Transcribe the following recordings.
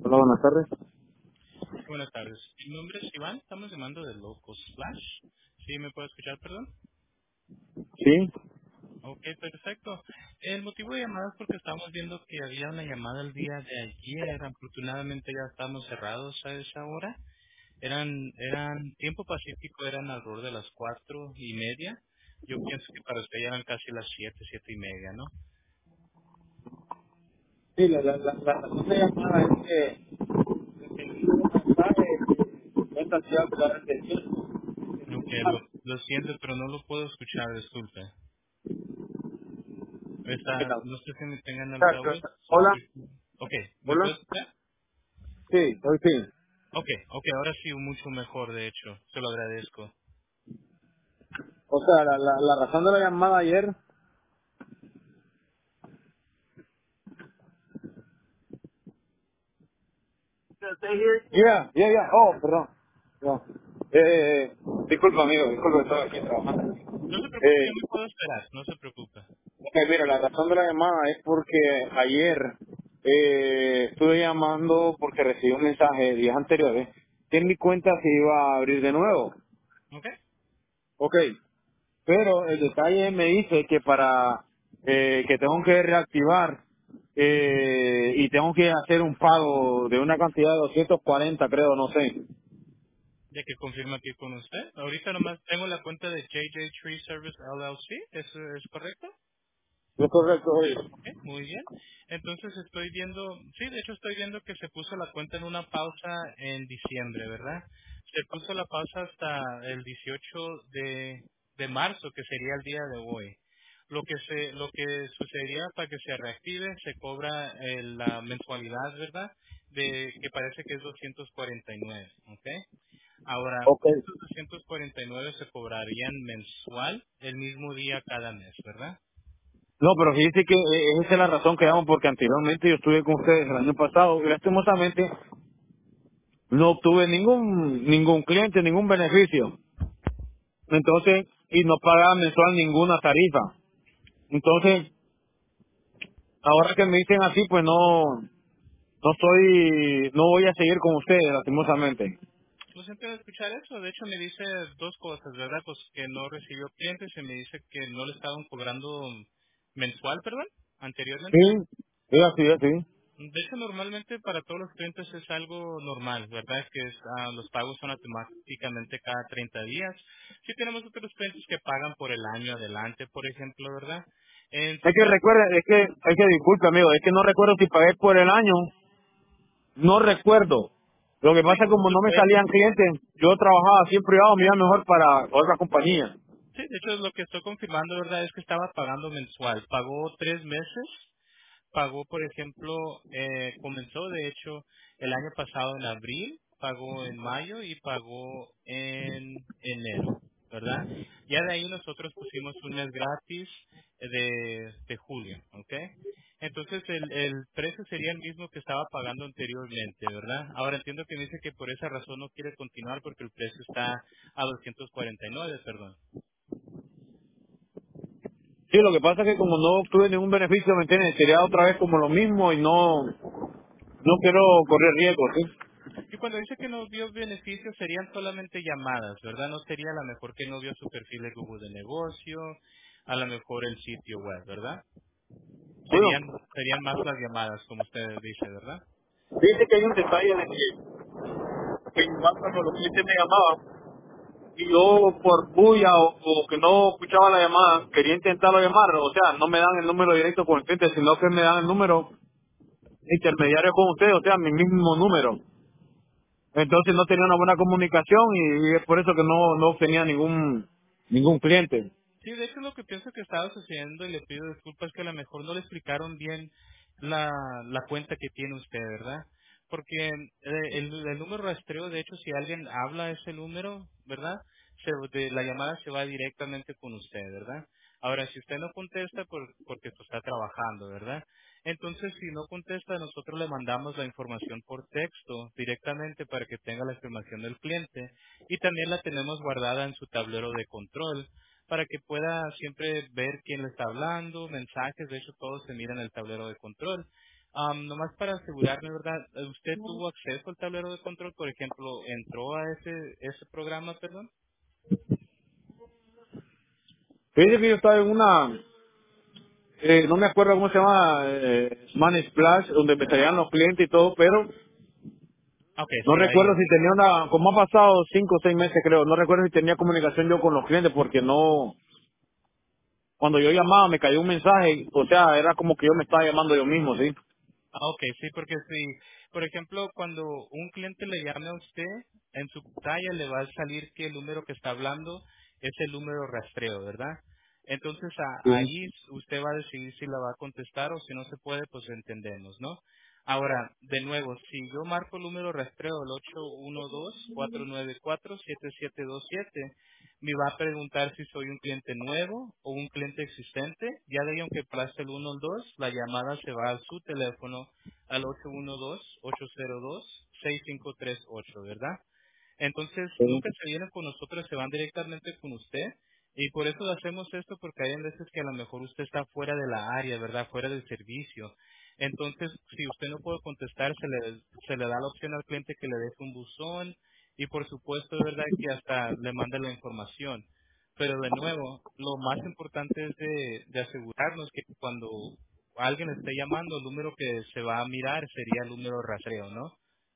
Hola, buenas tardes. Buenas tardes. Mi nombre es Iván. Estamos llamando de Locos Flash. ¿Sí me puede escuchar, perdón? Sí. Ok, perfecto. El motivo de llamada es porque estamos viendo que había una llamada el día de ayer. Afortunadamente ya estamos cerrados a esa hora. Eran tiempo pacífico, eran alrededor de las 4:30. Yo pienso que para usted ya eran casi las 7:30, ¿no? Sí, la razón de llamada es que recibí un mensaje de esta ciudad claramente cierto. Ok, lo siento, pero no lo puedo escuchar, disculpe. No sé si me tengan altavoz. Hola, Ok, ¿me puede hola. escuchar? Sí, hoy sí. Ok, ok, ahora sí, mucho mejor, de hecho. Se lo agradezco. O sea, la razón de la llamada ayer. Yeah. Oh, perdón. No. Disculpa, amigo, disculpa, estaba aquí trabajando. No se preocupe, yo Eh, me puedo esperar, no se preocupe. ok, mira, la razón de la llamada es porque ayer estuve llamando porque recibí un mensaje días anteriores que en mi cuenta se iba a abrir de nuevo. Ok. Ok, pero el detalle me dice que para que tengo que reactivar y tengo que hacer un pago de una cantidad de 240, creo, no sé. Ya que confirma aquí con usted. Ahorita nomás tengo la cuenta de JJ Tree Service LLC, ¿eso es correcto? ¿No es correcto? Oye. Ok, muy bien. Entonces estoy viendo, sí, de hecho estoy viendo que se puso la cuenta en una pausa en diciembre, ¿verdad? Se puso la pausa hasta el 18 de marzo, que sería el día de hoy. Lo que sucedería para que se reactive, se cobra la mensualidad, ¿verdad? De que parece que es 249, ¿ok? Ahora, Ok. estos 249 se cobrarían mensual el mismo día cada mes, ¿verdad? No, pero fíjese que esa es la razón que damos porque anteriormente yo estuve con ustedes el año pasado y lastimosamente no obtuve ningún cliente, ningún beneficio. Entonces, y no pagaba mensual ninguna tarifa. Entonces, ahora que me dicen así, pues no voy a seguir con ustedes, lastimosamente. Lo siento de escuchar eso. De hecho, me dice dos cosas, ¿verdad? Pues que no recibió clientes y me dice que no le estaban cobrando mensual, perdón, anteriormente. Sí, sí, así es, sí. De hecho, normalmente para todos los clientes es algo normal, ¿verdad? Que los pagos son automáticamente cada 30 días. Sí tenemos otros clientes que pagan por el año adelante, por ejemplo, ¿verdad? En Es su que caso, recuerde, es que disculpe, amigo, es que no recuerdo si pagué por el año, no recuerdo. Lo que sí, pasa es como lo no me puede salían confirmar. clientes, yo trabajaba así en privado, me iba mejor para otra compañía. Sí, de hecho, lo que estoy confirmando, ¿verdad? Es que estaba pagando mensual. Pagó 3 meses. Pagó, por ejemplo, comenzó de hecho el año pasado en abril, pagó en mayo y pagó en enero, ¿verdad? Ya de ahí nosotros pusimos un mes gratis de julio, ¿ok? Entonces el precio sería el mismo que estaba pagando anteriormente, ¿verdad? Ahora entiendo que me dice que por esa razón no quiere continuar porque el precio está a 249, perdón. Sí, lo que pasa es que como no obtuve ningún beneficio, ¿me entiendes? Sería otra vez como lo mismo y no quiero correr riesgo, ¿sí? Y cuando dice que no vio beneficios, serían solamente llamadas, ¿verdad? No sería a lo mejor que no vio su perfil de Google de negocio, a lo mejor el sitio web, ¿verdad? Bueno, Serían más las llamadas, como usted dice, ¿verdad? dice que hay un detalle de que igual cuando los clientes me llamaban y yo por bulla o que no escuchaba la llamada, quería intentarlo llamar, o sea, no me dan el número directo con el cliente, sino que me dan el número intermediario con ustedes, o sea, mi mismo número. Entonces no tenía una buena comunicación y es por eso que no obtenía ningún cliente. Sí, de hecho lo que pienso que estaba sucediendo y le pido disculpas que a lo mejor no le explicaron bien la cuenta que tiene usted, ¿verdad? Porque el número rastreo, de hecho, si alguien habla ese número, ¿verdad? La llamada se va directamente con usted, ¿verdad? Ahora, si usted no contesta porque pues, está trabajando, ¿verdad? Entonces, si no contesta, nosotros le mandamos la información por texto directamente para que tenga la información del cliente y también la tenemos guardada en su tablero de control para que pueda siempre ver quién le está hablando, mensajes, de hecho todo se mira en el tablero de control. Nomás para asegurarme, ¿verdad? ¿Usted tuvo acceso al tablero de control? Por ejemplo, ¿entró a ese programa, perdón? Fíjese que yo estaba en una, no me acuerdo cómo se llama, Man Splash, donde me salían los clientes y todo, pero Ok, no sí, ahí recuerdo si entró. tenía una, como ha pasado 5 o 6 meses creo, no recuerdo si tenía comunicación yo con los clientes porque no, cuando yo llamaba me cayó un mensaje, o sea, era como que yo me estaba llamando yo mismo, ¿sí? Ok, sí, porque si, por ejemplo, cuando un cliente le llame a usted, en su pantalla le va a salir que el número que está hablando es el número rastreo, ¿verdad? Entonces Sí. ahí usted va a decidir si la va a contestar o si no se puede, pues entendemos, ¿no? Ahora, de nuevo, si yo marco el número rastreo, el 812-494-7727, me va a preguntar si soy un cliente nuevo o un cliente existente. Ya de ahí, aunque pase el 1 o el 2, la llamada se va a su teléfono al 812-802-6538, ¿verdad? Entonces, Sí. nunca se vienen con nosotros, se van directamente con usted. Y por eso hacemos esto, porque hay veces que a lo mejor usted está fuera de la área, ¿verdad? Fuera del servicio. Entonces, si usted no puede contestar, se le da la opción al cliente que le deje un buzón y por supuesto, es verdad que hasta le manda la información. Pero de nuevo, lo más importante es de asegurarnos que cuando alguien esté llamando, el número que se va a mirar sería el número rastreo, ¿no?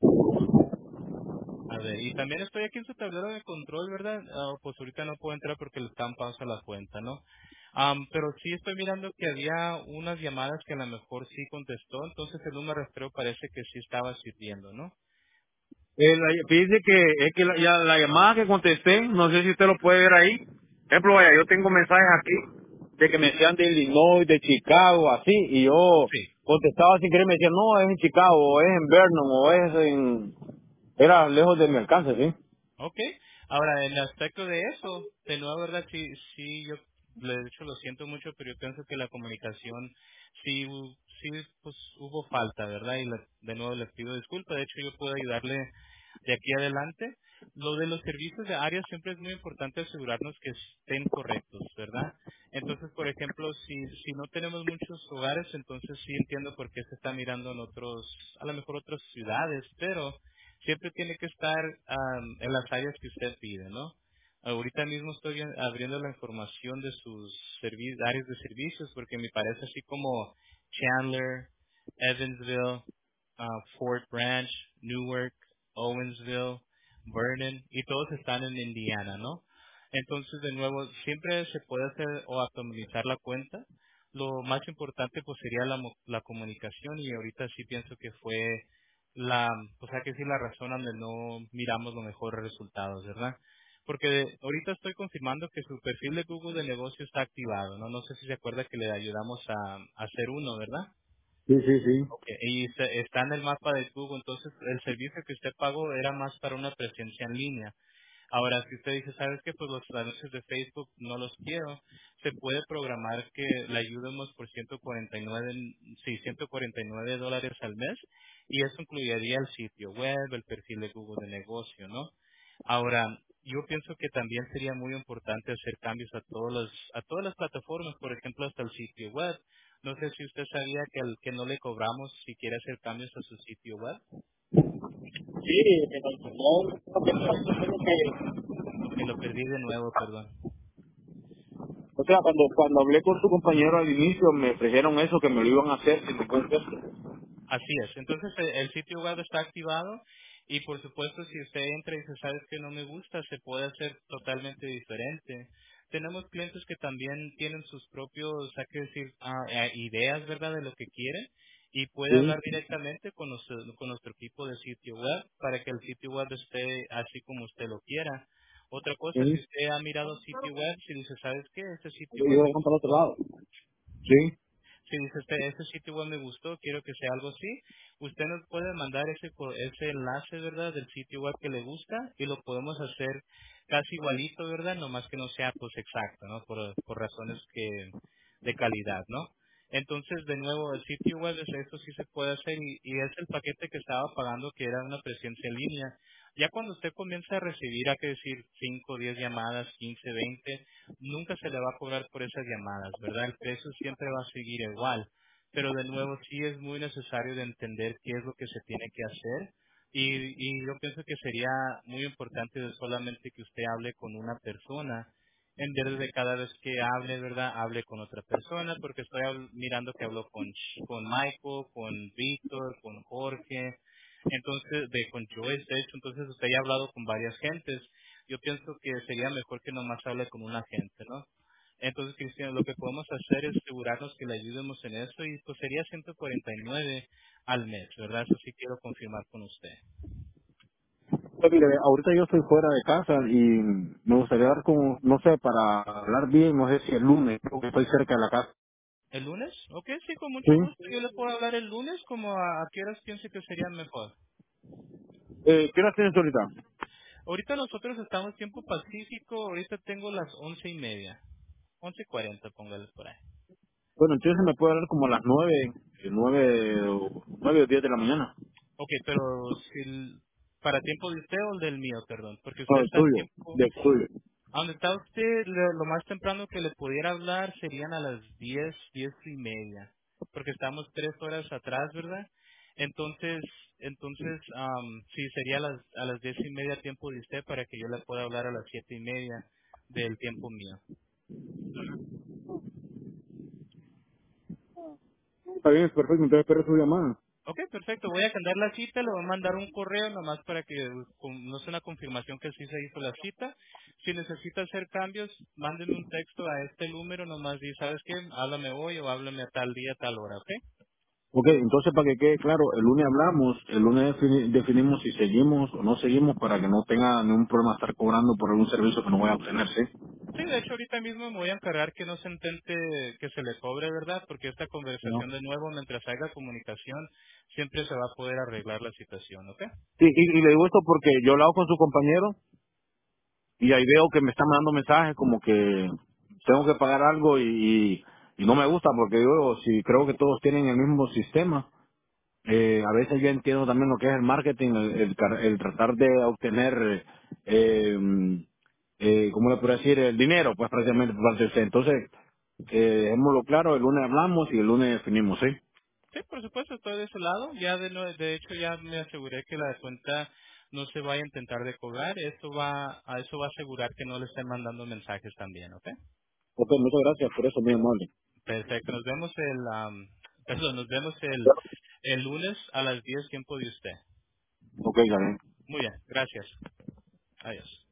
A ver, y también estoy aquí en su tablero de control, ¿verdad? Pues ahorita no puedo entrar porque le están pausa la cuenta, ¿no? Pero sí estoy mirando que había unas llamadas que a lo mejor sí contestó, entonces el número rastreo parece que sí estaba sirviendo, ¿no? Fíjese que es que la llamada que contesté, no sé si usted lo puede ver ahí. Por ejemplo, vaya, yo tengo mensajes aquí de que me decían de Illinois, de Chicago, así, y yo Sí. contestaba sin querer, me decían, no, es en Chicago, o es en Vernon, o es en... Era lejos de mi alcance, ¿sí? Ok. Ahora, en el aspecto de eso, de nuevo, ¿verdad? Sí, sí, yo de hecho lo siento mucho, pero yo pienso que la comunicación sí, pues hubo falta, ¿verdad? Y de nuevo les pido disculpas. De hecho, yo puedo ayudarle de aquí adelante. Lo de los servicios de área siempre es muy importante asegurarnos que estén correctos, ¿verdad? Entonces, por ejemplo, si no tenemos muchos hogares, entonces sí entiendo por qué se está mirando en a lo mejor otras ciudades, pero siempre tiene que estar en las áreas que usted pide, ¿no? Ahorita mismo estoy abriendo la información de sus áreas de servicios porque me parece así como Chandler, Evansville, Fort Branch, Newark, Owensville, Vernon y todos están en Indiana, ¿no? Entonces, de nuevo, siempre se puede hacer o automatizar la cuenta. Lo más importante pues sería la comunicación y ahorita sí pienso que fue pues hay que decir la razón donde no miramos los mejores resultados, ¿verdad? Porque ahorita estoy confirmando que su perfil de Google de negocio está activado, ¿no? No sé si se acuerda que le ayudamos a hacer uno, ¿verdad? Sí, sí, sí. Ok, y está en el mapa de Google, entonces el servicio que usted pagó era más para una presencia en línea. Ahora, si usted dice, ¿sabes qué? Pues los anuncios de Facebook no los quiero, se puede programar que le ayudemos por 149, sí, $149 al mes y eso incluiría el sitio web, el perfil de Google de negocio, ¿no? Ahora, yo pienso que también sería muy importante hacer cambios a todas las plataformas, por ejemplo, hasta el sitio web. No sé si usted sabía que no le cobramos si quiere hacer cambios a su sitio web. Sí, pero no, Que lo perdí de nuevo, perdón. o sea, cuando hablé con su compañero al inicio, me ofrecieron eso, que me lo iban a hacer sin ningún costo. Así es. Entonces el sitio web está activado y por supuesto si usted entra y dice, sabes que no me gusta, se puede hacer totalmente diferente. Tenemos clientes que también tienen sus propios, hay que decir, ideas, ¿verdad?, de lo que quieren y puede Sí, hablar directamente con nuestro equipo de sitio web para que el sitio web esté así como usted lo quiera. Otra cosa, si sí. usted ha mirado sitio web, si dice, ¿sabes qué? Este sitio Yo web lo me dejan para el otro gustó, lado. Sí, si dice usted, ese sitio web me gustó, quiero que sea algo así, usted nos puede mandar ese enlace, ¿verdad?, del sitio web que le gusta y lo podemos hacer casi igualito, ¿verdad?, nomás que no sea pues exacto, ¿no?, por razones de calidad, ¿no? Entonces, de nuevo, el sitio web, eso sí se puede hacer y es el paquete que estaba pagando que era una presencia en línea. Ya cuando usted comienza a recibir, hay que decir, 5, 10 llamadas, 15, 20 nunca se le va a cobrar por esas llamadas, ¿verdad? El precio siempre va a seguir igual. pero de nuevo sí es muy necesario de entender qué es lo que se tiene que hacer y yo pienso que sería muy importante de solamente que usted hable con una persona en vez de cada vez que hable, ¿verdad? Hable con otra persona, porque estoy mirando que habló con Michael, con Víctor, con Jorge, entonces, con Joyce, de hecho, entonces usted ya ha hablado con varias gentes. Yo pienso que sería mejor que nomás hable con una gente, ¿no? Entonces, Cristian, lo que podemos hacer es asegurarnos que le ayudemos en eso y pues sería 149 al mes, ¿verdad? Eso sí quiero confirmar con usted. Pues mire, ahorita yo estoy fuera de casa y me gustaría dar como, no sé, para hablar bien, no sé si el lunes, creo que estoy cerca de la casa. ¿El lunes? Ok, sí, con Sí. mucho gusto. Yo le puedo hablar el lunes como a qué horas piense que sería mejor. ¿Qué hora tienes ahorita? Ahorita nosotros estamos tiempo pacífico, ahorita tengo las 11:30. 11:40, póngale por ahí. Bueno, entonces me puede hablar como a las 9 o 10 de la mañana. Ok, pero si para tiempo de usted o el del mío, perdón, porque No, usted del está a tuyo, tiempo. del tuyo. ¿A dónde está usted? Lo más temprano que le pudiera hablar serían a las 10, 10:30, porque estamos 3 horas atrás, ¿verdad? Entonces, sí, sería a las 10:30 tiempo de usted para que yo le pueda hablar a las 7:30 del tiempo mío. Está bien, es perfecto, entonces espero su llamada. Ok, perfecto. Voy a agendar la cita, le voy a mandar un correo nomás para que nos dé una confirmación que sí se hizo la cita. Si necesita hacer cambios, mándenme un texto a este número nomás y ¿sabes qué? Háblame hoy o háblame a tal día, tal hora, ¿ok? Ok, entonces para que quede claro, el lunes hablamos, el lunes definimos si seguimos o no seguimos para que no tenga ningún problema estar cobrando por algún servicio que no voy a obtener, ¿sí? Sí, de hecho ahorita mismo me voy a encargar que no se intente que se le cobre, ¿verdad? Porque esta No. conversación de nuevo, mientras haya comunicación, siempre se va a poder arreglar la situación, ¿ok? Sí, y le digo esto porque yo he hablado con su compañero y ahí veo que me están mandando mensajes como que tengo que pagar algo y no me gusta porque yo si creo que todos tienen el mismo sistema. A veces yo entiendo también lo que es el marketing, el tratar de obtener, ¿cómo le puedo decir? El dinero, pues prácticamente por parte de usted. Entonces, dejémoslo claro, el lunes hablamos y el lunes definimos, ¿sí? Sí, por supuesto, estoy de ese lado. Ya de hecho ya me aseguré que la cuenta no se vaya a intentar de cobrar. Eso va a asegurar que no le estén mandando mensajes también, ¿ok? Ok, muchas gracias por eso, muy amable. Perfecto. Nos vemos nos vemos el lunes a las 10 tiempo de usted. Ok, ya ven. Muy bien, gracias. Adiós.